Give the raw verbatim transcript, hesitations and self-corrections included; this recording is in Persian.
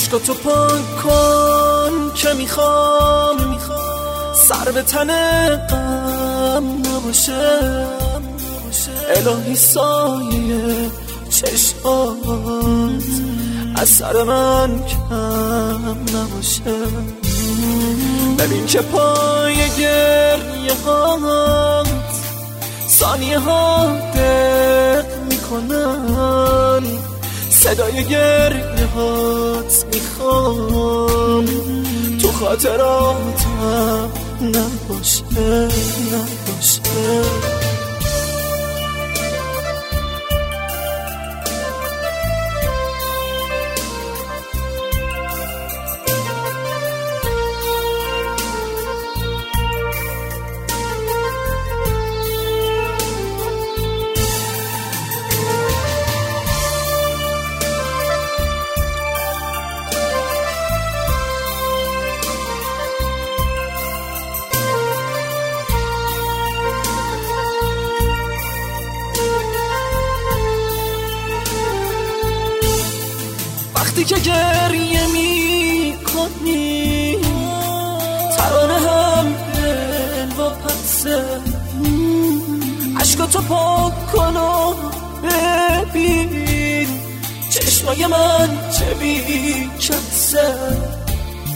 عشقاتو پاک کن که میخوام سر به تن غم نباشه، الهی سایه چشمات از سر من کم نباشه. ببین که پای گریه هات ثانیه ها دق میکنن، صدای گریه هات میخوام تو خاطراتم نباشه نباشه. وقتی که گریه می کنی ترانه هم دل و پسه، عشقاتو پاک کن و ببین چشمای من چه بی کسه.